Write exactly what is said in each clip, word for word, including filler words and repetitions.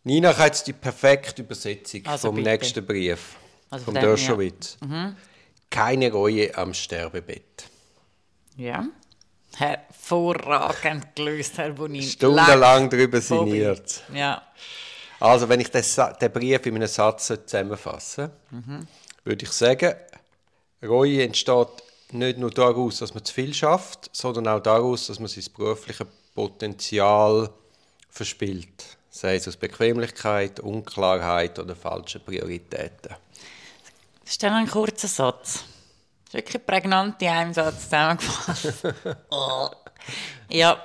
Nina, ich habe jetzt die perfekte Übersetzung Also vom bitte. nächsten Brief. Also vom von dem, Dershowitz. ja. Mhm. Keine Reue am Sterbebett. Ja. Hervorragend gelöst, Herr Bonin. Stundenlang Leck, darüber Bobby. sinniert. Ja. Also, wenn ich den, Sa- den Brief in einem Satz zusammenfassen Mhm. würde ich sagen, Reue entsteht nicht nur daraus, dass man zu viel schafft, sondern auch daraus, dass man sein berufliches Potenzial verspielt. Sei es aus Bequemlichkeit, Unklarheit oder falschen Prioritäten. Das ist dann ein kurzer Satz. Das ist wirklich prägnant in einem Satz zusammengefasst. Oh. Ja.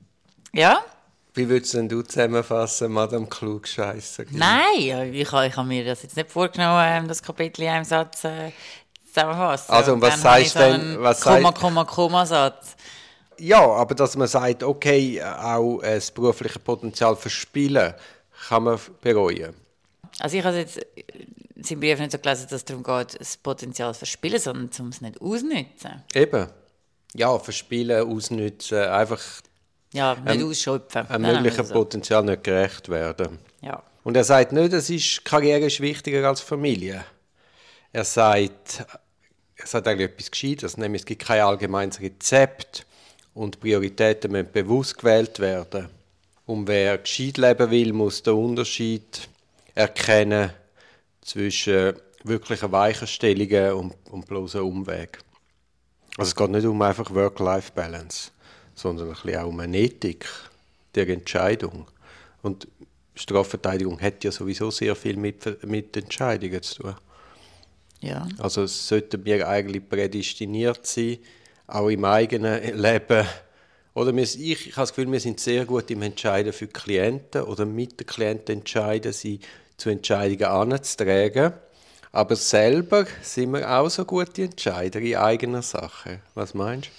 Ja? Wie würdest denn du zusammenfassen, Madame Klugscheisser? Nein, ich habe ich ha mir das jetzt nicht vorgenommen, ähm, das Kapitel in einem Satz äh, zusammenfassen. Also, und was dann habe ich sagst so du einen denn- was Komma, sagst- Komma, Komma Satz. Ja, aber dass man sagt, okay, auch äh, das berufliche Potenzial verspielen, kann man bereuen. Also ich habe jetzt seinen Brief nicht so gelesen, dass es darum geht, das Potenzial zu verspielen, sondern um es nicht auszunutzen. Eben. Ja, verspielen, ausnutzen, einfach Ja, nicht Ähm, ausschöpfen. einem Nein, möglichen also. Potenzial nicht gerecht werden. Ja. Und er sagt nicht, es ist, Karriere ist wichtiger als Familie. Er sagt, er sagt eigentlich etwas Gescheites, nämlich es gibt kein allgemeines Rezept und Prioritäten müssen bewusst gewählt werden. Und wer gescheit leben will, muss den Unterschied erkennen zwischen wirklichen Weichenstellungen und, und bloßen Umweg. Also es geht nicht um einfach Work-Life-Balance, sondern ein bisschen auch um eine Ethik der Entscheidung. Und Strafverteidigung hat ja sowieso sehr viel mit, mit Entscheidungen zu tun. Ja. Also es sollten wir eigentlich prädestiniert sein, auch im eigenen Leben. Oder wir, ich, ich habe das Gefühl, wir sind sehr gut im Entscheiden für die Klienten oder mit den Klienten entscheiden, sie zu Entscheidungen anzutragen. Aber selber sind wir auch so gute Entscheider in eigener Sache. Was meinst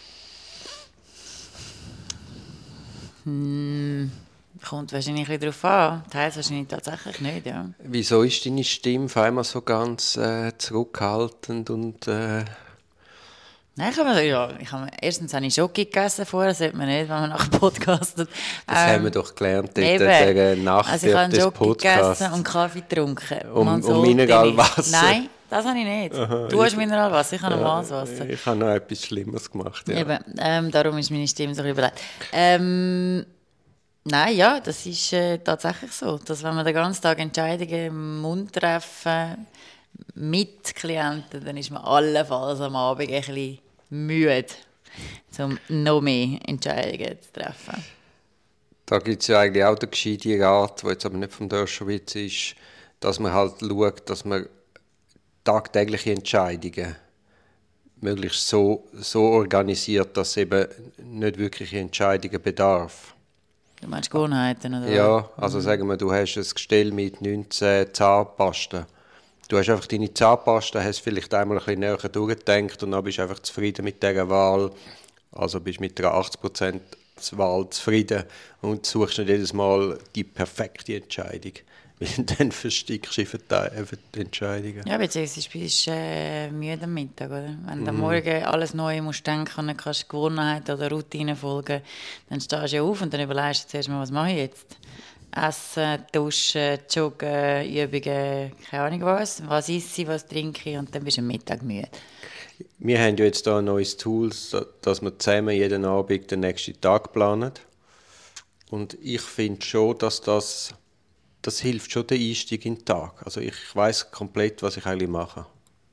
du? Hm, kommt wahrscheinlich wieder darauf an. Teils wahrscheinlich tatsächlich nicht, ja. Wieso ist deine Stimme auf einmal so ganz äh, zurückhaltend und... Äh, Nein, ich habe, ja, ich habe, erstens habe ich Schoki gegessen vorher, das sollte man nicht, wenn man nachher podcastet. das Ähm, haben wir doch gelernt dort eben. in der Nacht Also ich habe des Schoki Podcasts. gegessen und Kaffee getrunken. Um- Man um sollte Mineralwasser. nicht. Nein, das habe ich nicht. Aha, Du hast ich- Mineralwasser, ich habe normales Wasser. Ich habe noch etwas Schlimmeres gemacht. Ja. Eben, ähm, darum ist meine Stimme so ein bisschen überlegt. Ähm, nein, ja, das ist äh, tatsächlich so, dass wenn man den ganzen Tag Entscheidungen im Mund treffen mit Klienten, dann ist man allenfalls am Abend ein bisschen müde, um noch mehr Entscheidungen zu treffen. Da gibt es ja eigentlich auch den gescheiten Rat, der jetzt aber nicht vom Dershowitz ist, dass man halt schaut, dass man tagtägliche Entscheidungen möglichst so, so organisiert, dass es eben nicht wirkliche Entscheidungen bedarf. Du meinst Gewohnheiten, oder? Ja, also sagen wir, du hast ein Gestell mit neunzehn Zahnpasten. Du hast einfach deine Zahnpasta, hast vielleicht einmal ein bisschen näher durchgedacht und dann bist du einfach zufrieden mit dieser Wahl. Also bist mit einer achtzig Prozent Wahl zufrieden und suchst nicht jedes Mal die perfekte Entscheidung. Weil dann verstickst du für die, für die Entscheidungen. Ja, beziehungsweise bist du äh, müde am Mittag, oder? Wenn du am Morgen alles Neue musst denken und dann kannst du Gewohnheiten oder Routinen folgen, dann stehst du ja auf und dann überlegst du zuerst mal, was mache ich jetzt? Essen, duschen, joggen, Übungen, keine Ahnung was. Was esse ich, was trinke ich und dann bist du am Mittag müde. Wir haben ja jetzt hier ein neues Tool, dass wir zusammen jeden Abend den nächsten Tag planen. Und ich finde schon, dass das, das hilft schon den Einstieg in den Tag. Also ich weiss komplett, was ich eigentlich mache.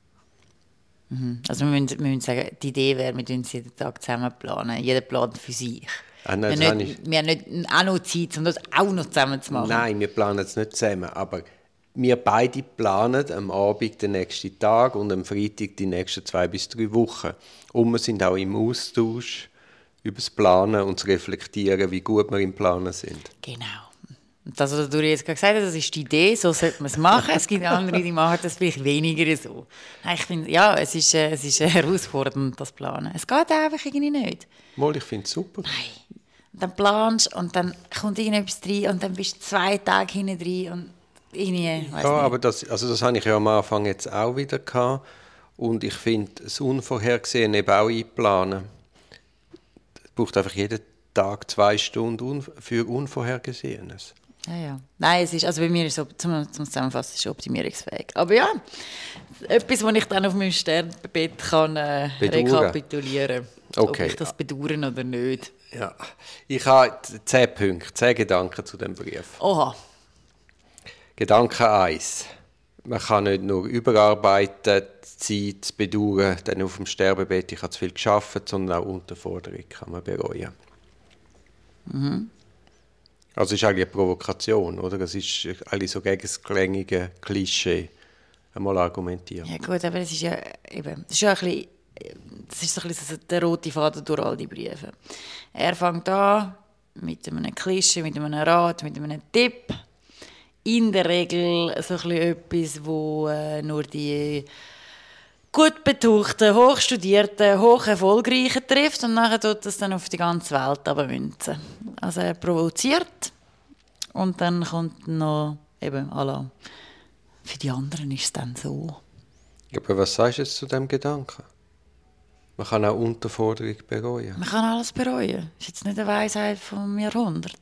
Mhm. Also wir müssen, wir müssen sagen, die Idee wäre, wir planen jeden Tag zusammen planen. Jeder plant für sich. Ah, nein, wir, das haben habe nicht, wir haben nicht auch noch Zeit, um das auch noch zusammen zu machen. Nein, wir planen es nicht zusammen, aber wir beide planen am Abend den nächsten Tag und am Freitag die nächsten zwei bis drei Wochen. Und wir sind auch im Austausch über das Planen und zu reflektieren, wie gut wir im Planen sind. Genau. Und das, was du jetzt gerade gesagt hast, das ist die Idee, so sollte man es machen. Es gibt andere, die machen das vielleicht weniger so. Ich finde, ja, es ist, äh, es ist herausfordernd, das Planen. Es geht einfach irgendwie nicht. Mal, ich finde es super. Nein. Und dann planst und dann kommt irgendetwas rein und dann bist du zwei Tage hinten drin und irgendwie, weiss Ja, nicht. aber das, also das habe ich ja am Anfang jetzt auch wieder gehabt. Und ich finde, das Unvorhergesehene eben auch einplanen. Es braucht einfach jeden Tag zwei Stunden un- für Unvorhergesehenes. Ja, ja. Nein, es ist, also bei mir ist es, zum, zum Zusammenfassen, ist optimierungsfähig. Aber ja, etwas, was ich dann auf meinem Sterbebett kann äh, rekapitulieren kann. Okay. Ob ich das bedauern oder nicht. Ja. Ich habe zehn Punkte, zehn Gedanken zu dem Brief. Oha. Gedanke eins. Man kann nicht nur überarbeiten, die Zeit bedauern, dann auf dem Sterbebett, ich habe zu viel gearbeitet, sondern auch Unterforderung kann man bereuen. Mhm. Also es ist eigentlich eine Provokation, oder? Es ist eigentlich so gegen das gängige Klischee einmal argumentieren. Ja gut, aber es ist ja eben, das ist ja ein bisschen, das ist so ein bisschen der rote Faden durch all die Briefe. Er fängt an mit einem Klischee, mit einem Rat, mit einem Tipp. In der Regel so ein bisschen etwas, wo äh, nur die gut betuchten, hochstudierten, hoch erfolgreichen trifft und nachher tut das dann auf die ganze Welt abmünzen. Also er provoziert und dann kommt noch eben alla. Für die anderen ist es dann so. Aber was sagst du jetzt zu diesem Gedanken? Man kann auch Unterforderung bereuen. Man kann alles bereuen. Das ist jetzt nicht eine Weisheit vom Jahrhundert.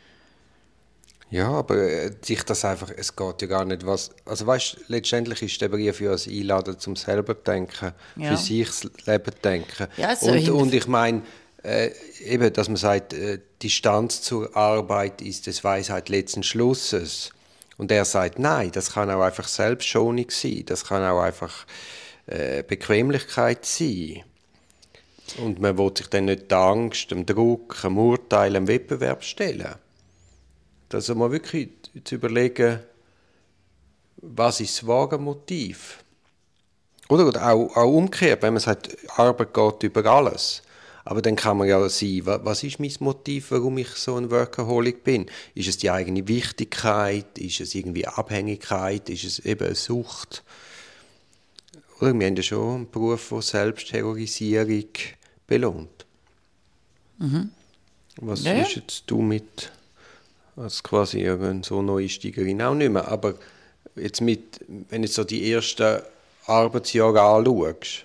Ja, aber äh, sich das einfach, es geht ja gar nicht, was, also weißt, letztendlich ist der Brief ja ein Einladen zum selber denken, ja. Für sich das Leben denken. Ja, so und, und ich meine, äh, eben, dass man sagt, äh, Distanz zur Arbeit ist das Weisheit letzten Schlusses. Und er sagt, nein, das kann auch einfach Selbstschonung sein, das kann auch einfach äh, Bequemlichkeit sein. Und man will sich dann nicht der Angst, dem Druck, dem Urteil, dem Wettbewerb stellen. Also mal wirklich zu überlegen, was ist das wahre Motiv? Oder, oder auch, auch umgekehrt, wenn man sagt, Arbeit geht über alles. Aber dann kann man ja sein, was ist mein Motiv, warum ich so ein Workaholic bin? Ist es die eigene Wichtigkeit? Ist es irgendwie Abhängigkeit? Ist es eben eine Sucht? Oder wir haben ja schon einen Beruf, der Selbstterrorisierung belohnt. Mhm. Was ja. ist jetzt du mit... als quasi so Neusteigerin auch nicht mehr. Aber jetzt mit, wenn du so die ersten Arbeitsjahre anschaust.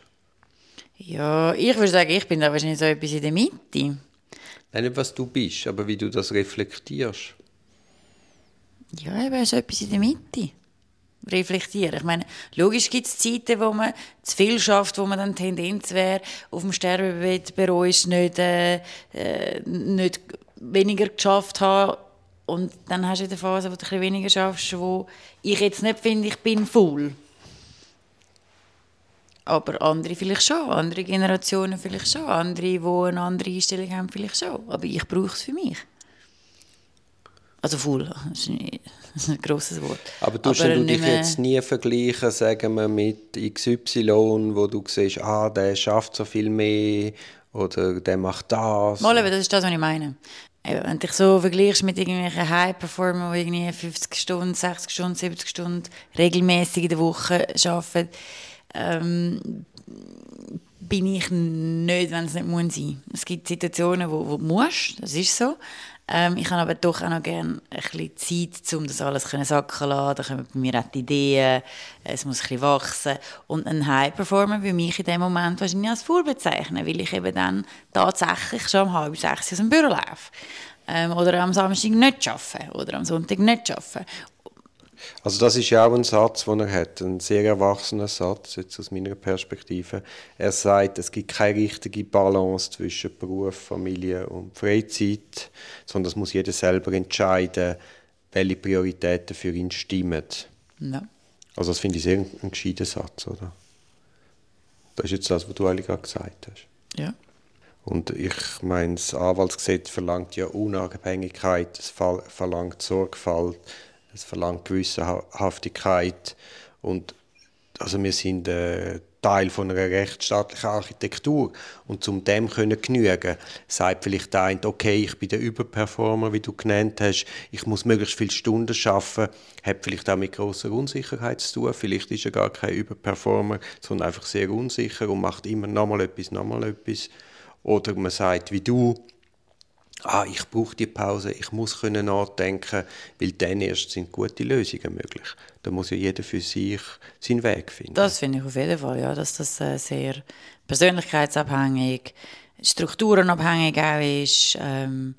Ja, ich würde sagen, ich bin da wahrscheinlich so etwas in der Mitte. Nein, nicht was du bist, aber wie du das reflektierst. Ja, eben so etwas in der Mitte. Reflektieren. Ich meine, logisch gibt es Zeiten, wo man zu viel schafft, wo man dann Tendenz wäre, auf dem Sterbebett bereust, nicht, äh, nicht weniger geschafft haben. Und dann hast du in der Phase, wo du ein bisschen weniger schaffst, wo ich jetzt nicht finde, ich bin faul. Aber andere vielleicht schon, andere Generationen vielleicht schon, andere, die eine andere Einstellung haben, vielleicht schon. Aber ich brauche es für mich. Also faul, das ist ein, das ist ein grosses Wort. Aber du musst dich jetzt nie vergleichen, sagen wir, mit X Y, wo du siehst, ah, der schafft so viel mehr oder der macht das. Mal, das ist das, was ich meine. Wenn du dich so vergleichst mit irgendwelchen High-Performern, die irgendwie fünfzig Stunden, sechzig Stunden, siebzig Stunden regelmäßig in der Woche arbeiten, ähm, bin ich nicht, wenn es nicht muss sein. Es gibt Situationen, wo, wo du musst, das ist so. Ähm, ich habe aber doch auch noch gerne ein bisschen Zeit, um das alles sacken zu lassen. Da kommen bei mir auch die Ideen, es muss ein bisschen wachsen. Und ein High-Performer würde mich in dem Moment wahrscheinlich als faul bezeichnen, weil ich eben dann tatsächlich schon um halb sechs aus dem Büro laufe. Ähm, oder am Samstag nicht arbeite oder am Sonntag nicht arbeite. Also das ist ja auch ein Satz, den er hat, ein sehr erwachsener Satz, jetzt aus meiner Perspektive. Er sagt, es gibt keine richtige Balance zwischen Beruf, Familie und Freizeit, sondern es muss jeder selber entscheiden, welche Prioritäten für ihn stimmen. Ja. Also das finde ich sehr ein, ein gescheiter Satz, oder? Das ist jetzt das, was du eigentlich gerade gesagt hast. Ja. Und ich meine, das Anwaltsgesetz verlangt ja Unabhängigkeit, es verlangt Sorgfalt, es verlangt Gewissenhaftigkeit und also wir sind äh, Teil von einer rechtsstaatlichen Architektur und zum dem können genügen, sagt vielleicht der eine, okay, ich bin der Überperformer, wie du genannt hast, ich muss möglichst viele Stunden arbeiten, hat vielleicht auch mit grosser Unsicherheit zu tun, vielleicht ist er gar kein Überperformer, sondern einfach sehr unsicher und macht immer nochmal etwas, nochmal etwas. Oder man sagt, wie du, ah, ich brauche die Pause, ich muss können nachdenken, weil dann erst sind gute Lösungen möglich. Da muss ja jeder für sich seinen Weg finden. Das finde ich auf jeden Fall, ja, dass das äh, sehr persönlichkeitsabhängig, strukturenabhängig auch ist. Ähm,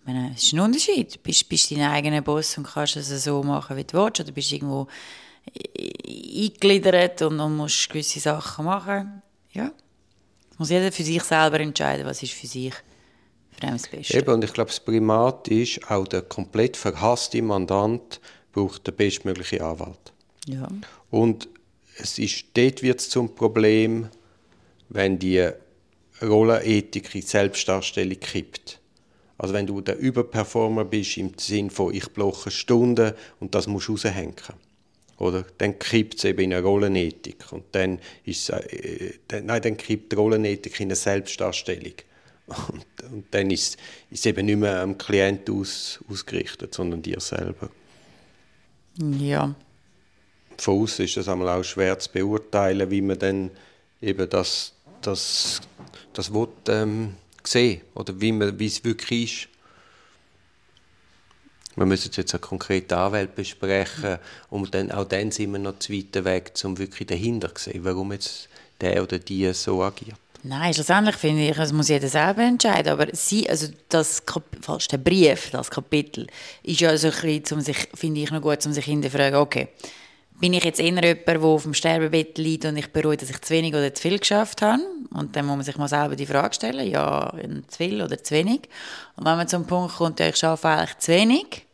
Ich meine, es ist ein Unterschied. Du bist, bist dein eigener Boss und kannst es so machen, wie du willst. Oder bist irgendwo eingegliedert und, und musst gewisse Sachen machen. Ja. Muss jeder für sich selber entscheiden, was ist für sich für das Beste. Eben, und ich glaube, das Primat ist, auch der komplett verhasste Mandant braucht den bestmöglichen Anwalt. Ja. Und es ist, dort wird es zum Problem, wenn die Rollenethik in die Selbstdarstellung kippt. Also wenn du der Überperformer bist, im Sinne von ich blocke Stunden und das musst du raushängen. Oder? Dann kippt es eben in eine Rollenethik. Und dann, ist, äh, dann, nein, dann kippt die Rollenethik in eine Selbstdarstellung. Und, und dann ist es eben nicht mehr am Klienten aus, ausgerichtet, sondern dir selber. Ja. Von außen ist es auch schwer zu beurteilen, wie man dann eben das, das, das will, ähm, sehen oder wie, man, wie es wirklich ist. Wir müssen jetzt eine konkrete Anwälte besprechen und dann, auch dann sind wir noch zu weit weg, um wirklich dahinter zu sehen, warum jetzt der oder die so agiert. Nein, schlussendlich finde ich, das muss jeder selber entscheiden. Aber sie, also das Kap- falls der Brief, das Kapitel, ist ja so ein bisschen, um sich, finde ich noch gut, um sich hinterfragen, okay, bin ich jetzt eher jemand, der auf dem Sterbebett liegt und ich bereue, dass ich zu wenig oder zu viel geschafft habe? Und dann muss man sich mal selber die Frage stellen, ja, zu viel oder zu wenig? Und wenn man zum Punkt kommt, ja, ich schaffe eigentlich zu wenig,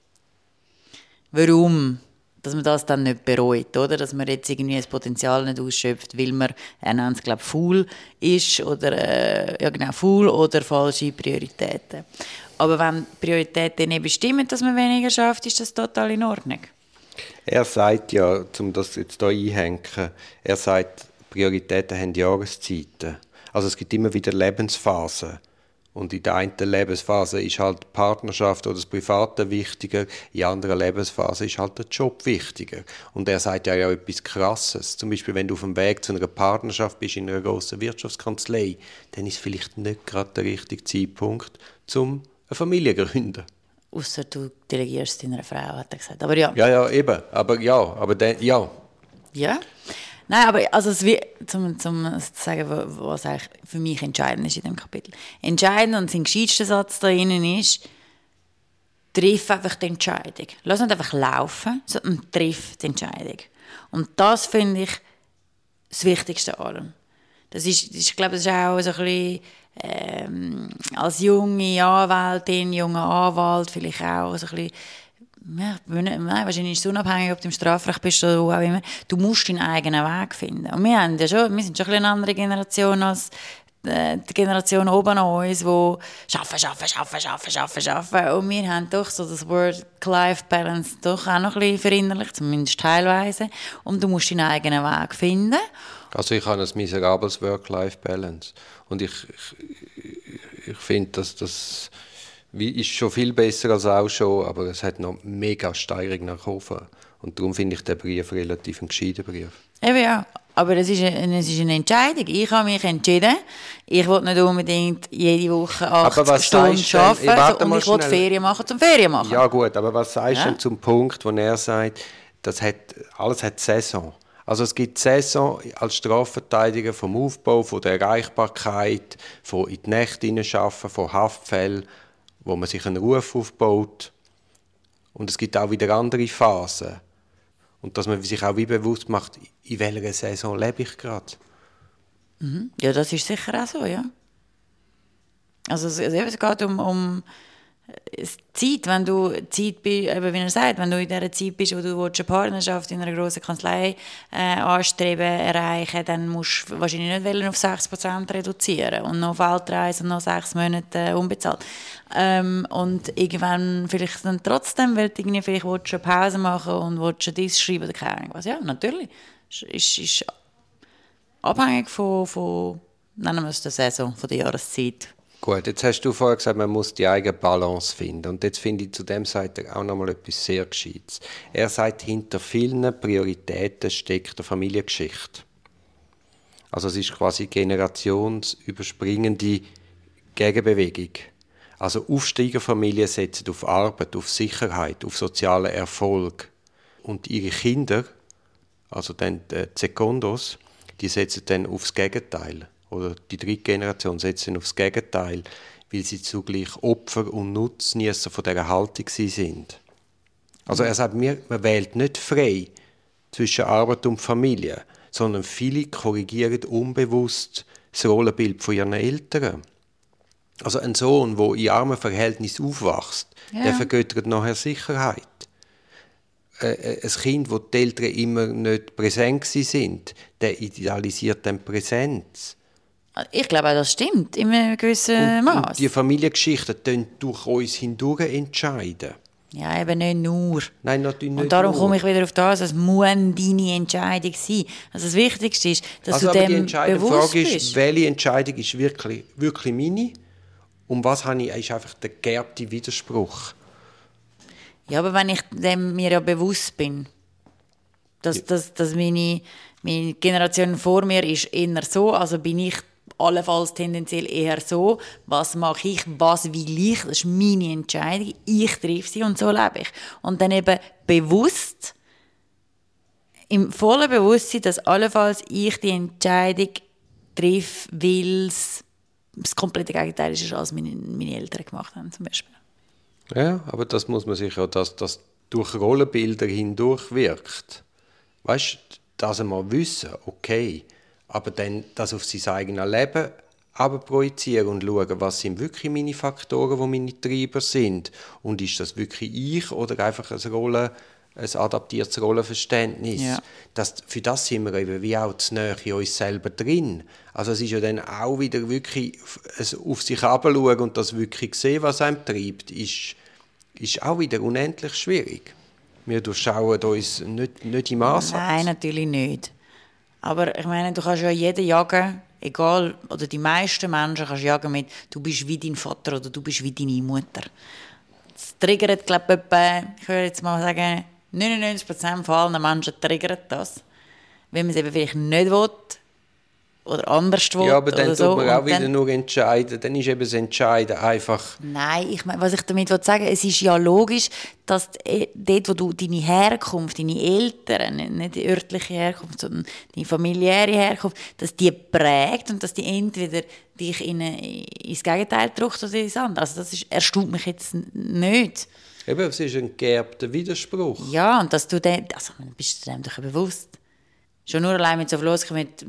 warum? Dass man das dann nicht bereut, oder? Dass man jetzt irgendwie das Potenzial nicht ausschöpft, weil man, er nennt es, glaube ich, faul ist oder, äh, ja genau, faul oder falsche Prioritäten. Aber wenn Prioritäten nicht bestimmen, dass man weniger schafft, ist das total in Ordnung. Er sagt ja, um das jetzt hier einhängen, er sagt, Prioritäten haben Jahreszeiten. Also es gibt immer wieder Lebensphasen. Und in der einen Lebensphase ist halt die Partnerschaft oder das Private wichtiger, in anderen Lebensphase ist halt der Job wichtiger. Und er sagt ja auch etwas Krasses. Zum Beispiel, wenn du auf dem Weg zu einer Partnerschaft bist in einer grossen Wirtschaftskanzlei, dann ist vielleicht nicht gerade der richtige Zeitpunkt, um eine Familie zu gründen. Ausser du delegierst deiner Frau, hat er gesagt. Aber ja. Ja, ja, eben. Aber ja, aber dann, ja. Ja. Nein, aber also es wie, zum, zum zu sagen, was eigentlich für mich entscheidend ist in dem Kapitel. Entscheidend und sein gescheitster Satz da drinnen ist, triff einfach die Entscheidung. Lass nicht einfach laufen, sondern triff die Entscheidung. Und das finde ich das Wichtigste an allem. Das ist, ich glaube, das ist auch so ein bisschen, ähm, als junge Anwältin, junger Anwalt, vielleicht auch so ein bisschen, ja, nein, wahrscheinlich ist es unabhängig, ob du im Strafrecht bist oder wo auch immer. Du musst deinen eigenen Weg finden. Und wir, haben ja schon, wir sind schon ein bisschen eine andere Generation als äh, die Generation oben an uns, die arbeiten, arbeiten, arbeiten, arbeiten, arbeiten, arbeiten. Und wir haben doch so das Work-Life-Balance doch auch noch ein bisschen verinnerlicht, zumindest teilweise. Und du musst deinen eigenen Weg finden. Also ich habe ein miserables Work-Life-Balance. Und ich, ich, ich finde, dass das ist schon viel besser als auch schon, aber es hat noch mega Steigerung nach oben. Und darum finde ich den Brief relativ ein gescheiter Brief. Eben ja, aber es ist, eine, es ist eine Entscheidung. Ich habe mich entschieden, ich will nicht unbedingt jede Woche achtzig Stunden arbeiten warte, und ich will Ferien machen zum Ferien machen. Ja gut, aber was sagst du ja? denn zum Punkt, wo er sagt, das hat, alles hat Saison? Also es gibt Saison als Strafverteidiger vom Aufbau, von der Erreichbarkeit, von in die Nächte hineinarbeiten, von Haftfällen, wo man sich einen Ruf aufbaut. Und es gibt auch wieder andere Phasen. Und dass man sich auch wie bewusst macht, in welcher Saison lebe ich gerade. Mhm. Ja, das ist sicher auch so, ja. Also es, es geht um, um Zeit, wenn du Zeit bist, eben wie er sagt, wenn du in dieser Zeit bist, wo du eine Partnerschaft in einer grossen Kanzlei äh, anstreben, erreichen, dann musst du wahrscheinlich nicht wollen, auf sechs Prozent reduzieren und noch auf Weltreise und noch sechs Monate äh, unbezahlt. Ähm, und irgendwann vielleicht dann trotzdem, weil du irgendwie vielleicht willst du eine Pause machen und willst du dies schreiben oder keine Ahnung was. Ja, natürlich. Ist, ist abhängig von, von, nennen wir es der Saison, von der Jahreszeit. Gut, jetzt hast du vorher gesagt, man muss die eigene Balance finden. Und jetzt finde ich, zu dem sagt er auch noch mal etwas sehr Gescheites. Er sagt, hinter vielen Prioritäten steckt eine Familiengeschichte. Also es ist quasi generationsüberspringende Gegenbewegung. Also Aufsteigerfamilien setzen auf Arbeit, auf Sicherheit, auf sozialen Erfolg. Und ihre Kinder, also dann die Sekundos, die setzen dann aufs Gegenteil. Oder die dritte Generation setzt aufs Gegenteil. weil sie zugleich Opfer und Nutznießer von dieser Haltung sind. Also er sagt mir, man wählt nicht frei zwischen Arbeit und Familie, sondern viele korrigieren unbewusst das Rollenbild von ihren Eltern. Also ein Sohn, der in armen Verhältnissen aufwächst, ja. der vergöttert nachher Sicherheit. Ein Kind, wo die Eltern immer nicht präsent sind, der idealisiert dann Präsenz. Ich glaube auch, das stimmt, in einem gewissen Maß. Die Familiengeschichten können durch uns hindurch entscheiden. Ja, eben nicht nur. Nein, natürlich nicht Und darum nur. komme ich wieder auf das, es muss deine Entscheidung sein. Also das Wichtigste ist, dass also, du aber dem die entscheidende bewusst Frage bist. ist, welche Entscheidung ist wirklich, wirklich meine? Und was habe ich, ist einfach der geerbte Widerspruch. Ja, aber wenn ich dem mir ja bewusst bin, dass, ja. dass, dass meine, meine Generation vor mir ist eher so, also bin ich allenfalls tendenziell eher so, was mache ich, was will ich, das ist meine Entscheidung, ich treffe sie und so lebe ich. Und dann eben bewusst, im vollen Bewusstsein, dass allenfalls ich die Entscheidung treffe, weil es das komplette Gegenteil ist, als meine, meine Eltern gemacht haben, zum Beispiel. Ja, aber das muss man sich auch, dass das durch Rollenbilder hindurch wirkt. Weißt du, dass einmal wissen, okay, aber dann das auf sein eigenes Leben projizieren und schauen, was sind wirklich meine Faktoren, die meine Treiber sind. Und ist das wirklich ich oder einfach eine Rolle, ein adaptiertes Rollenverständnis? Ja. Das, für das sind wir eben wie auch zu nahe in uns selber drin. Also es ist ja dann auch wieder wirklich auf sich herabschauen und das wirklich sehen, was einem treibt, ist, ist auch wieder unendlich schwierig. Wir durchschauen uns nicht, nicht im Ansatz. Nein, natürlich nicht. Aber ich meine, du kannst ja jeden jagen, egal, oder die meisten Menschen kannst jagen mit, du bist wie dein Vater oder du bist wie deine Mutter. Das triggert, glaube ich, etwa, ich würde jetzt mal sagen, neunundneunzig Prozent von allen Menschen triggert das. Wenn man es eben vielleicht nicht will oder anders will. Ja, aber dann oder tut so. man auch und wieder dann, nur entscheiden. Dann ist eben das Entscheiden einfach... Nein, ich meine, was ich damit sagen will, es ist ja logisch, dass dort, wo du deine Herkunft, deine Eltern, nicht die örtliche Herkunft, sondern die familiäre Herkunft, dass die prägt und dass die entweder dich in eine, ins Gegenteil drückt oder ins andere. Also das ist, erstaunt mich jetzt nicht. Eben, es ist ein geerbter Widerspruch. Ja, und dass du dem, also bist du dem doch bewusst. Schon nur allein mit so losgehen mit,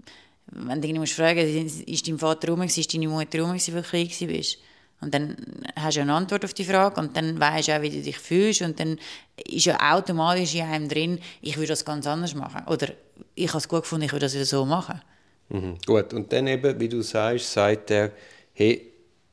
wenn du dich musst fragen, ist dein Vater rum, ist deine Mutter rum, als du klein warst? Und dann hast du eine Antwort auf die Frage und dann weisst du auch, wie du dich fühlst und dann ist ja automatisch in einem drin, ich würde das ganz anders machen. Oder ich habe es gut gefunden, ich würde das wieder so machen. Mhm, gut, und dann eben, wie du sagst, sagt er, hey,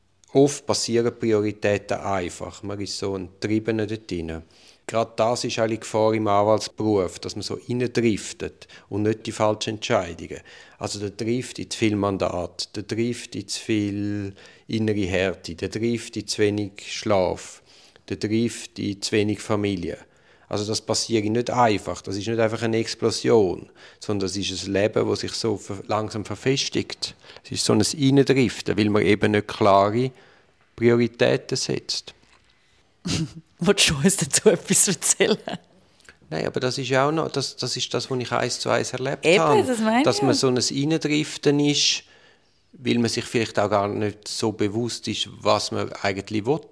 oft passieren Prioritäten einfach. Man ist so ein Triebener dort drin. Gerade das ist eine Gefahr im Anwaltsberuf, dass man so reindriftet und nicht die falschen Entscheidungen. Also der trifft in zu viel Mandat, der trifft in zu viel innere Härte, der trifft in zu wenig Schlaf, der trifft in zu wenig Familie. Also das passiert nicht einfach, das ist nicht einfach eine Explosion, sondern das ist ein Leben, das sich so langsam verfestigt. Es ist so ein Reindriften, weil man eben nicht klare Prioritäten setzt. Willst du uns dazu etwas erzählen? Nein, aber das ist ja auch noch, das, das ist das, was ich eins zu eins erlebt Eben, habe. das meine ich. Dass man so ein Reindriften ist, weil man sich vielleicht auch gar nicht so bewusst ist, was man eigentlich will.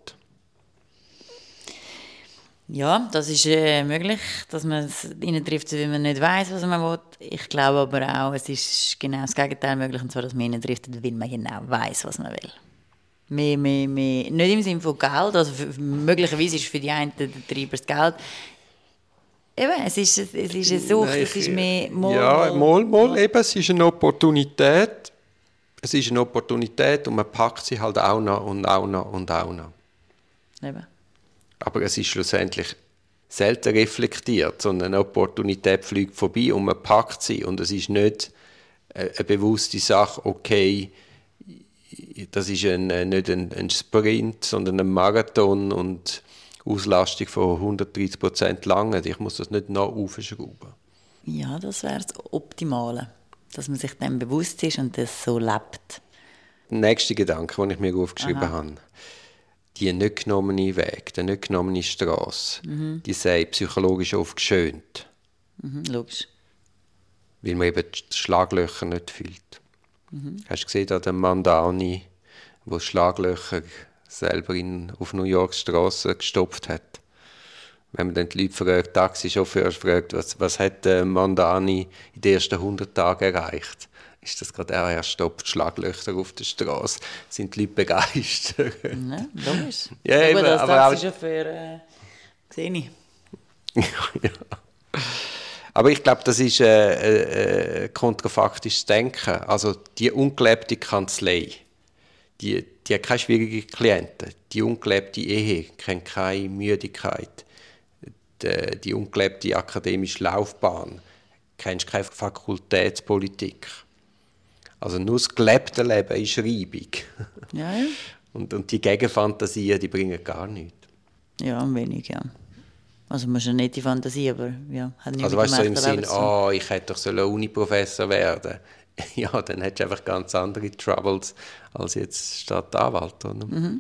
Ja, das ist äh, möglich, dass man es reindriftet, weil man nicht weiss, was man will. Ich glaube aber auch, es ist genau das Gegenteil möglich, und zwar, dass man reindriftet, weil man genau weiss, was man will. Mehr, mehr, mehr. Nicht im Sinne von Geld, also für, möglicherweise ist für die einen der Treiber das Geld. Eben, es ist, es ist eine Sucht, Nein, es ist mehr... Mal, ja, mal, mal, eben, es ist eine Opportunität. Es ist eine Opportunität und man packt sie halt auch noch und auch noch und auch noch. Eben. Aber es ist schlussendlich selten reflektiert, sondern eine Opportunität fliegt vorbei und man packt sie. Und es ist nicht eine bewusste Sache, okay, das ist ein, nicht ein, ein Sprint, sondern ein Marathon und Auslastung von hundertdreißig Prozent lang. Ich muss das nicht noch aufschrauben. Ja, das wäre das Optimale, dass man sich dem bewusst ist und das so lebt. Der nächste Gedanke, den ich mir aufgeschrieben Aha. habe, die nicht genommene Weg, die nicht genommene Strasse, mhm. die sei psychologisch oft geschönt. Mhm, logisch. Weil man eben die Schlaglöcher nicht fühlt. Mhm. Hast du gesehen, da der Mann Downey, wo Schlaglöcher selber in, auf New Yorks Straßen gestopft hat. Wenn man dann die Leute fragt, Taxichauffeur fragt, was, was hat äh, Mandani in den ersten hundert Tagen erreicht? Ist das gerade auch, er stoppt Schlaglöcher auf der Straße? Sind die Leute begeistert? Ja, logisch. Ja, ja, eben, gut, als aber Taxichauffeur äh, sehe ich. ja. Aber ich glaube, das ist äh, äh, kontrafaktisches Denken. Also die ungelebte Kanzlei, die, die hat keine schwierigen Klienten. Die ungelebte Ehe kennt keine Müdigkeit. Die, die ungelebte akademische Laufbahn kennst keine Fakultätspolitik. Also nur das gelebte Leben ist reibig. Ja, ja. Und, und die Gegenfantasien, die bringen gar nichts. Ja, wenig, ja. Also man ist eine nette Fantasie, aber ja, hat nicht Also weißt du, so im Sinn, oh, ich hätte doch so ein Uni-Professor werden. Ja, dann hättest du einfach ganz andere Troubles als jetzt Stadtanwalt. Oder? Mhm.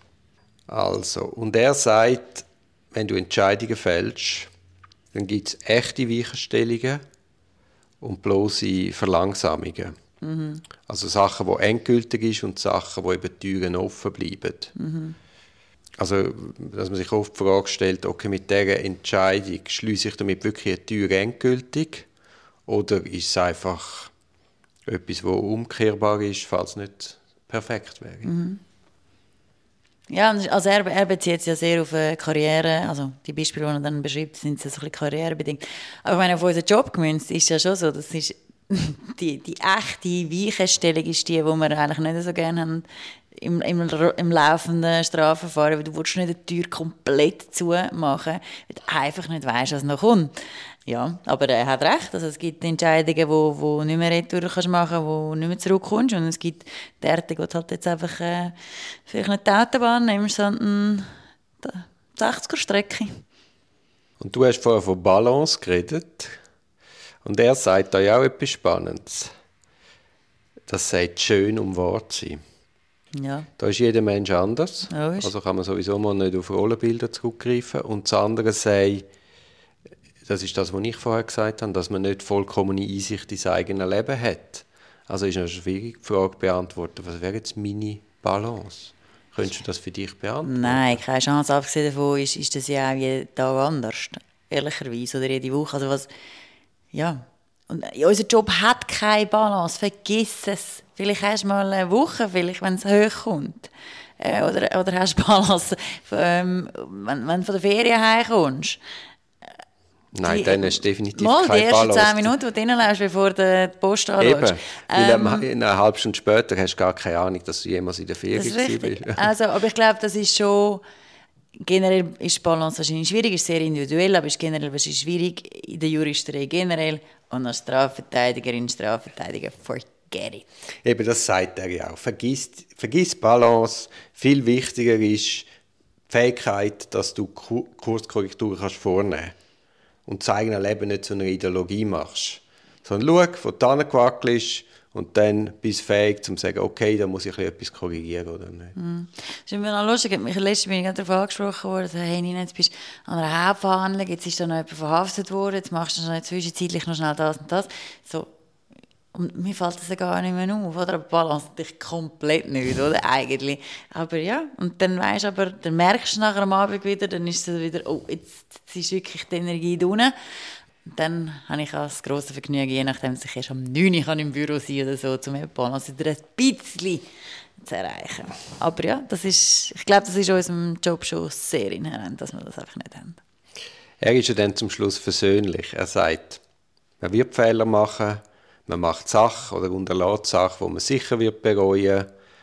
Also, und er sagt, wenn du Entscheidungen fällst, dann gibt es echte Weichenstellungen und bloße Verlangsamungen. Mhm. Also Sachen, die endgültig sind und Sachen, wo eben Türen offen bleiben. Mhm. Also, dass man sich oft die Frage stellt, okay, mit dieser Entscheidung schliesse ich damit wirklich eine Tür endgültig oder ist es einfach etwas, das umkehrbar ist, falls es nicht perfekt wäre? Mhm. Ja, also er, er bezieht sich ja sehr auf eine Karriere, also die Beispiele, die er dann beschreibt, sind so ein bisschen karrierebedingt. Aber ich meine, auf unseren Job gemünzt ist ja schon so, das ist die, die echte Weichenstellung ist die, die wir eigentlich nicht so gerne haben im, im, im laufenden Strafverfahren, weil du willst nicht die Tür komplett zumachen, weil du einfach nicht weißt, was noch kommt. Ja, aber er hat recht, also es gibt Entscheidungen, wo, wo nicht mehr retour kannst machen, wo nicht mehr zurückkommst und es gibt Orte, wo du halt jetzt einfach äh, vielleicht nicht die Autobahn nimmst, sondern die sechziger-Strecke. Und du hast vorher von Balance geredet und er sagt da ja auch etwas Spannendes. Das sagt schön um wahr zu sein. Ja. Da ist jeder Mensch anders. Ja, also kann man sowieso mal nicht auf Rollenbilder zurückgreifen. Und das andere sagt, das ist das, was ich vorher gesagt habe, dass man nicht vollkommene Einsicht ins eigene Leben hat. Also ist eine schwierige Frage beantworten. Was wäre jetzt meine Balance? Könntest du das für dich beantworten? Nein, keine Chance. Abgesehen davon ist, ist das ja auch jeden Tag anders. Ehrlicherweise. Oder jede Woche. Also was, ja. Und unser Job hat keine Balance. Vergiss es. Vielleicht hast du mal eine Woche, vielleicht, wenn es hochkommt. Äh, oder, oder hast du Balance, ähm, wenn, wenn du von der Ferien heimkommst. Nein, die, dann hast du definitiv mal, keine Balance. Die ersten zehn Minuten, die du reinläufst, bevor du die Post anschaust. Eben, ähm, weil eine halbe Stunde später hast du gar keine Ahnung, dass du jemals in der Ferien bist. Also, aber ich glaube, das ist schon... Generell ist die Balance wahrscheinlich schwierig, ist sehr individuell, aber ist generell wahrscheinlich schwierig in der Juristerei generell und als Strafverteidigerin, Strafverteidiger, forget it. Eben, das sagt er ja auch. Vergiss, vergiss Balance. Viel wichtiger ist die Fähigkeit, dass du Kurskorrekturen kannst vornehmen kannst und das eigene Leben nicht zu einer Ideologie machst. Sondern schau, wo du hingewackelt bist, und dann bist du fähig, um zu sagen, okay, da muss ich etwas korrigieren oder nicht. Mm. Das ist immer noch lustig. Letztens bin ich darauf angesprochen worden, hey Nina, jetzt bist du an einer Hauptverhandlung, jetzt ist da noch jemand verhaftet worden, jetzt machst du noch zwischenzeitlich noch schnell das und das. So. Und mir fällt das ja gar nicht mehr auf, oder? Aber Balance natürlich komplett nicht, oder? Eigentlich. Aber ja, und dann weisst aber, dann merkst du nachher am Abend wieder, dann ist es wieder, oh, jetzt, jetzt ist wirklich die Energie drin. Dann habe ich das grosse Vergnügen, je nachdem, dass ich erst am neun Uhr im Büro sein oder so, um eben Balance wieder ein bisschen zu erreichen. Aber ja, das ist, ich glaube, das ist unserem Job schon sehr inhärent, dass wir das einfach nicht haben. Er ist ja dann zum Schluss versöhnlich. Er sagt, man wird Fehler machen, man macht Sachen oder unterlässt Sachen, die man sicher wird bereuen,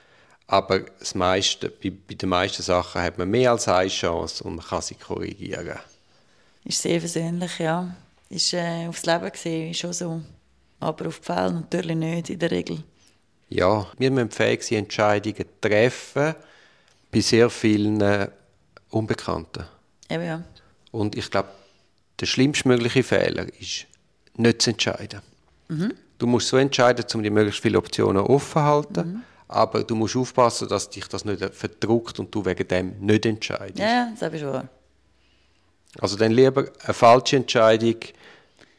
aber das meiste, bei, bei den meisten Sachen hat man mehr als eine Chance und man kann sie korrigieren. Ist sehr versöhnlich, ja. Ist äh, aufs Leben gesehen schon so. Aber auf die Fälle natürlich nicht in der Regel. Ja, wir müssen fähig sein, Entscheidungen zu treffen bei sehr vielen äh, Unbekannten. Eben, ja. Und ich glaube, der schlimmstmögliche Fehler ist, nicht zu entscheiden. Mhm. Du musst so entscheiden, um die möglichst viele Optionen offen zu halten, mhm. aber du musst aufpassen, dass dich das nicht verdrückt und du wegen dem nicht entscheidest. Ja, das ist wahr. Also dann lieber eine falsche Entscheidung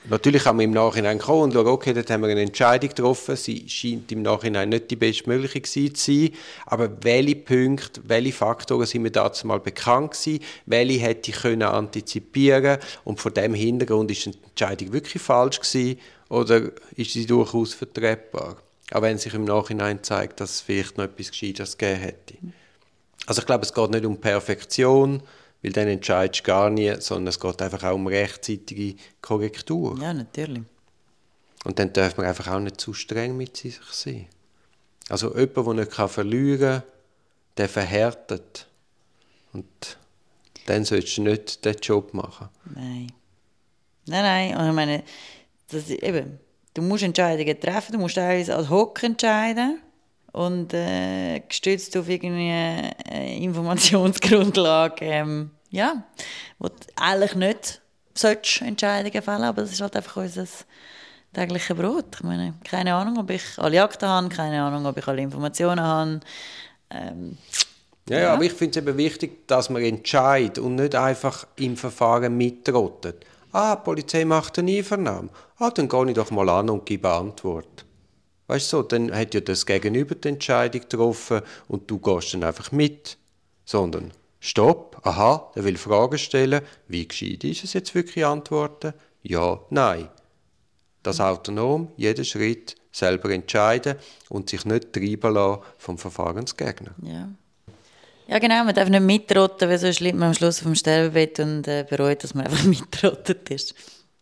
Natürlich kann man im Nachhinein kommen und schauen, okay, dort haben wir eine Entscheidung getroffen, sie scheint im Nachhinein nicht die bestmögliche gewesen zu sein, aber welche Punkte, welche Faktoren sind mir dazu mal bekannt gewesen, welche hätte ich können antizipieren und vor dem Hintergrund ist die Entscheidung wirklich falsch gewesen oder ist sie durchaus vertretbar, auch wenn sich im Nachhinein zeigt, dass es vielleicht noch etwas Gescheites gegeben hätte. Also ich glaube, es geht nicht um Perfektion, weil dann entscheidest du gar nie, sondern es geht einfach auch um rechtzeitige Korrektur. Ja, natürlich. Und dann darf man einfach auch nicht zu streng mit sich sein. Also jemand, der nicht verlieren kann, der verhärtet. Und dann solltest du nicht diesen Job machen. Nein. Nein, nein. Und ich meine, das ist eben, du musst Entscheidungen treffen, du musst teilweise ad hoc entscheiden. Und äh, gestützt auf irgendeine äh, Informationsgrundlage, ähm, ja, wo du eigentlich nicht solltest Entscheidungen fällen, aber das ist halt einfach unser tägliches Brot. Ich meine, keine Ahnung, ob ich alle Akten habe, keine Ahnung, ob ich alle Informationen habe. Ähm, ja, ja, aber ich finde es eben wichtig, dass man entscheidet und nicht einfach im Verfahren mitrottet. Ah, die Polizei macht eine Einvernahme. Ah, dann gehe ich doch mal an und gebe eine Antwort. Weißt du, so, dann hat ja das Gegenüber die Entscheidung getroffen und du gehst dann einfach mit. Sondern, stopp, aha, der will Fragen stellen, wie gescheit ist es jetzt wirklich antworten? Ja, nein. Das autonom, jeden Schritt selber entscheiden und sich nicht treiben lassen vom Verfahrensgegner. Ja. Ja, genau, man darf nicht mitrotten, weil sonst liegt man am Schluss vom Sterbebett und äh, bereut, dass man einfach mitrottet ist.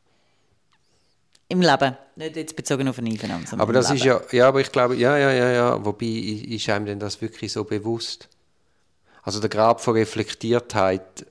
Im Leben, nicht jetzt bezogen auf eine Einvernahme, sondern aber das im ist Leben. ja, ja, aber ich glaube, ja, ja, ja, ja, wobei ist einem denn das wirklich so bewusst? Also der Grad von Reflektiertheit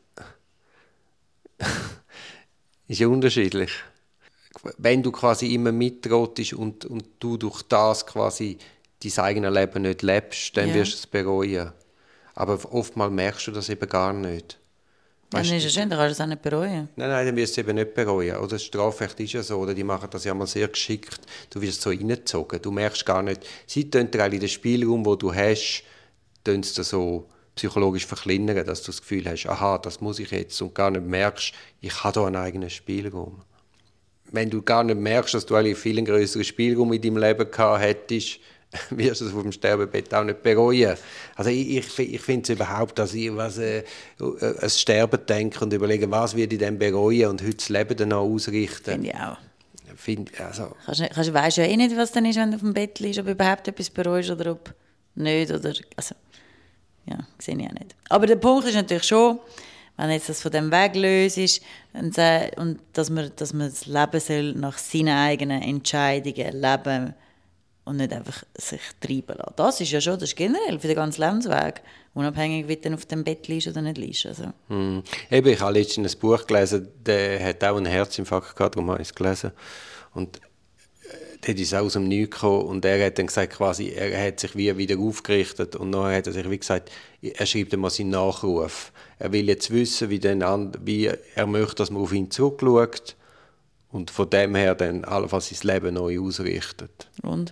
ist ja unterschiedlich. Wenn du quasi immer mitrotest und, und du durch das quasi dein eigenes Leben nicht lebst, dann Ja. wirst du es bereuen. Aber oftmals merkst du das eben gar nicht. Dann Weißt ist es schön, dann kannst du es auch nicht bereuen. Nein, nein, dann wirst du es eben nicht bereuen. Oder das Strafrecht ist ja so, oder die machen das ja mal sehr geschickt. Du wirst so reingezogen. Du merkst gar nicht, sie tun dir eigentlich den Spielraum, den du hast, tun sie dir so psychologisch verkleinern, dass du das Gefühl hast, aha, das muss ich jetzt, und gar nicht merkst, ich habe da einen eigenen Spielraum. Wenn du gar nicht merkst, dass du eigentlich einen viel größeren Spielraum in deinem Leben gehabt hättest, wirst du es auf dem Sterbebett auch nicht bereuen. Also ich, ich, ich finde es überhaupt, dass ich was, äh, an Sterben denke und überlege, was würde ich denn bereuen und heute das Leben dann auch ausrichten. Finde ich auch. Find, also. Kannst, nicht- kannst, weißt ja eh nicht, was dann ist, wenn du auf dem Bett liegst, ob du überhaupt etwas bereust oder ob nicht. Oder, also, ja, sehe ich auch nicht. Aber der Punkt ist natürlich schon, wenn jetzt das von dem Weg löst und, äh, und dass, man, dass man das Leben soll nach seinen eigenen Entscheidungen leben und nicht einfach sich treiben lassen. Das ist ja schon, das ist generell für den ganzen Lebensweg, unabhängig, wie du auf dem Bett liegst oder nicht liegst. Also. Hm. Eben, ich habe letztens ein Buch gelesen, der hat auch einen Herzinfarkt gehabt, darum habe ich es gelesen. Und äh, dort ist es auch aus dem Nichts gekommen und er hat dann gesagt, quasi, er hat sich wie wieder aufgerichtet und nachher hat er sich wie gesagt, er schreibt einmal seinen Nachruf. Er will jetzt wissen, wie, den and- wie er möchte, dass man auf ihn zurückschaut und von dem her dann allenfalls sein Leben neu ausrichtet. Und?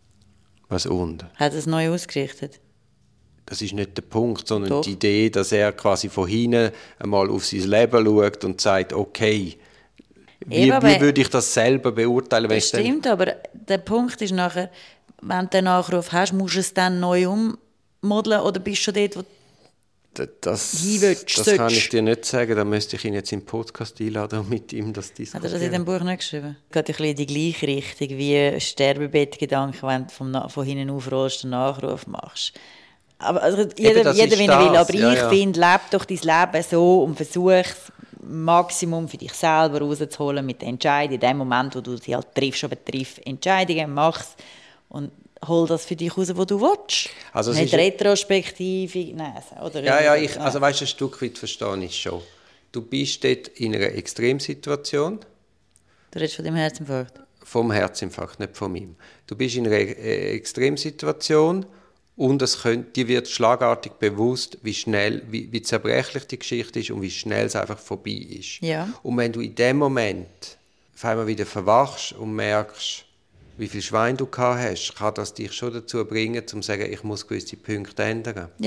Was und? Hat er es neu ausgerichtet? Das ist nicht der Punkt, sondern Doch. die Idee, dass er quasi von hinten einmal auf sein Leben schaut und sagt, okay, wie, Eben, aber- wie würde ich das selber beurteilen? Wenn Das ich dann, stimmt, aber der Punkt ist nachher, wenn du den Nachruf hast, musst du es dann neu ummodeln oder bist du schon dort, wo D- das, hinwillst, das kann sollst. ich dir nicht sagen, da müsste ich ihn jetzt im Podcast einladen und mit ihm das hat er das in diskutieren. dem Buch nicht geschrieben? Geht ein bisschen in die gleiche Richtung wie Sterbebettgedanken, wenn du vom Na- von hinten aufrollst und einen Nachruf machst. Aber also jeder, das jeder ist wie er will, das, aber ja, ich ja. finde, lebe doch dein Leben so und versuch das Maximum für dich selber rauszuholen mit den Entscheidungen. In dem Moment, wo du sie halt triffst, aber triff Entscheidungen, mach's und hol das für dich raus, wo du willst. Also es nicht ist- retrospektive, nein, oder Ja, ja, ich, also weißt du, ein Stück weit verstehe ich schon. Du bist dort in einer Extremsituation, Du redest von dem Herzinfarkt. vom Herzinfarkt, nicht von ihm. Du bist in einer äh, Extremsituation und es könnt, dir wird schlagartig bewusst, wie schnell, wie, wie zerbrechlich die Geschichte ist und wie schnell es einfach vorbei ist. Ja. Und wenn du in dem Moment auf einmal wieder verwachst und merkst, wie viel Schwein du gehabt hast, kann das dich schon dazu bringen, um zu sagen, ich muss gewisse Punkte ändern. Ja.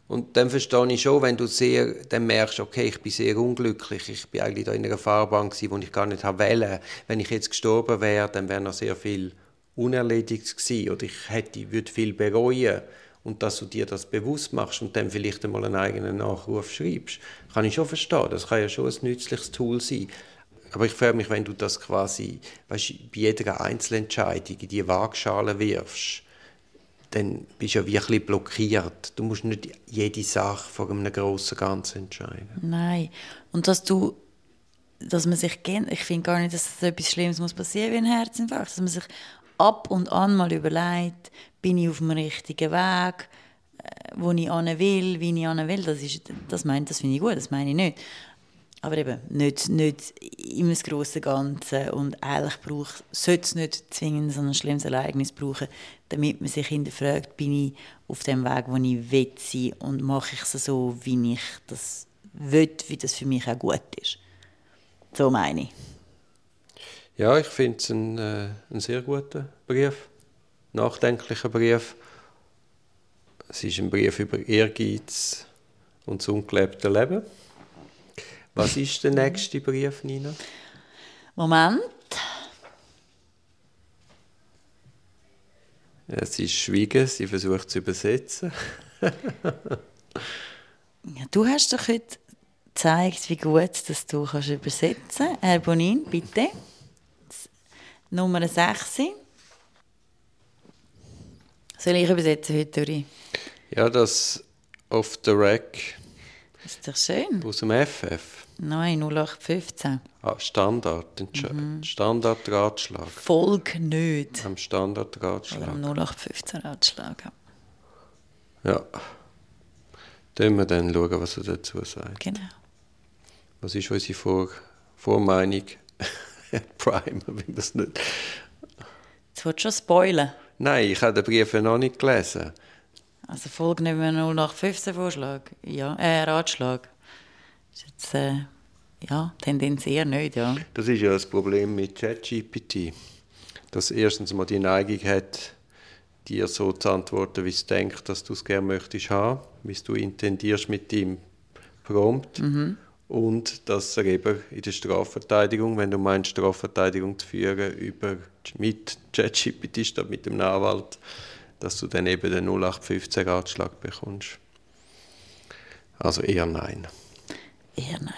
Und dann verstehe ich schon, wenn du sehr, dann merkst, okay, ich bin sehr unglücklich, ich bin eigentlich da in einer Fahrbahn gewesen, wo ich gar nicht wählen. Wenn ich jetzt gestorben wäre, dann wäre noch sehr viel unerledigt gewesen oder ich hätte, würde viel bereuen. Und dass du dir das bewusst machst und dann vielleicht einmal einen eigenen Nachruf schreibst, kann ich schon verstehen. Das kann ja schon ein nützliches Tool sein. Aber ich frage mich, wenn du das quasi, weißt, bei jeder Einzelentscheidung in die Waagschale wirfst, dann bist du ja wirklich blockiert. Du musst nicht jede Sache vor einem grossen Ganzen entscheiden. Nein. Und dass du, dass man sich kennt, ich finde gar nicht, dass so etwas Schlimmes muss passieren wie ein Herzinfarkt, dass man sich ab und an mal überlegt, bin ich auf dem richtigen Weg, wo ich hin will, wie ich hin will, das, ist, das, meine, das finde ich gut, das meine ich nicht. Aber eben, nicht, nicht immer das grosse Ganze und eigentlich braucht, sollte es nicht zwingend so ein schlimmes Ereignis brauchen, damit man sich hinterfragt, bin ich auf dem Weg, wo ich will sein und mache ich es so, wie ich das will, wie das für mich auch gut ist. So meine ich. Ja, ich finde es ein, äh, ein sehr guter Brief, nachdenklicher Brief. Es ist ein Brief über Ehrgeiz und das ungelebte Leben. Was ist der nächste Brief, Nina? Moment. Ja, sie ist schweigen, sie versucht zu übersetzen. Ja, du hast doch heute gezeigt, wie gut dass du kannst übersetzen kannst. Herr Bonin, bitte. Nummer sechs. Soll ich übersetzen heute, Uri? Ja, das Off the Rack. Ist doch schön. Aus dem F F. Nein, null acht fünfzehn. Ah, Standard. Mhm. Standardratschlag. Folg nicht. Am Standardratschlag. Oder am null acht fünfzehn Ratschlag. Ja. Dann wir dann schauen, was er dazu sagt. Genau. Was ist unsere Vor Vormeinung? Primer, wenn das nicht. Jetzt willst du schon spoilern. Nein, ich habe den Brief noch nicht gelesen. Also Folge nicht mehr null acht fünfzehn Vorschlag. Ja, äh, Ratschlag. Ist jetzt, äh, ja, Tendenz eher nicht, ja. Das ist ja das Problem mit ChatGPT. Dass erstens mal die Neigung hat, dir so zu antworten, wie es denkt, dass du es gerne möchtest haben, wie es du intendierst mit deinem Prompt. Mhm. Und dass er eben in der Strafverteidigung, wenn du meinst, Strafverteidigung zu führen über, mit ChatGPT statt mit dem Anwalt, dass du dann eben den null acht fünfzehn Ratschlag bekommst. Also eher nein. Eher nein.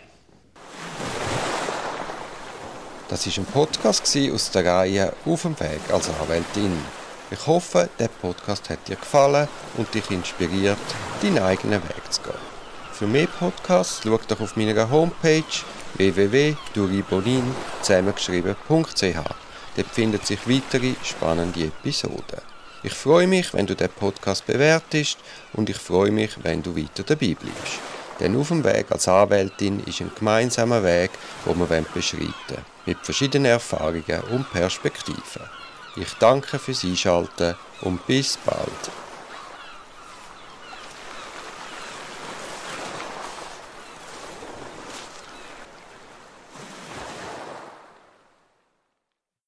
Das war ein Podcast aus der Reihe «Auf dem Weg als Anwältin». Ich hoffe, der Podcast hat dir gefallen und dich inspiriert, deinen eigenen Weg zu gehen. Für mehr Podcasts schau doch auf meiner Homepage w w w punkt duribonin zusammengeschrieben punkt c h. Dort finden sich weitere spannende Episoden. Ich freue mich, wenn du den Podcast bewertest und ich freue mich, wenn du weiter dabei bleibst. Denn auf dem Weg als Anwältin ist ein gemeinsamer Weg, den wir beschreiten wollen, mit verschiedenen Erfahrungen und Perspektiven. Ich danke fürs Einschalten und bis bald.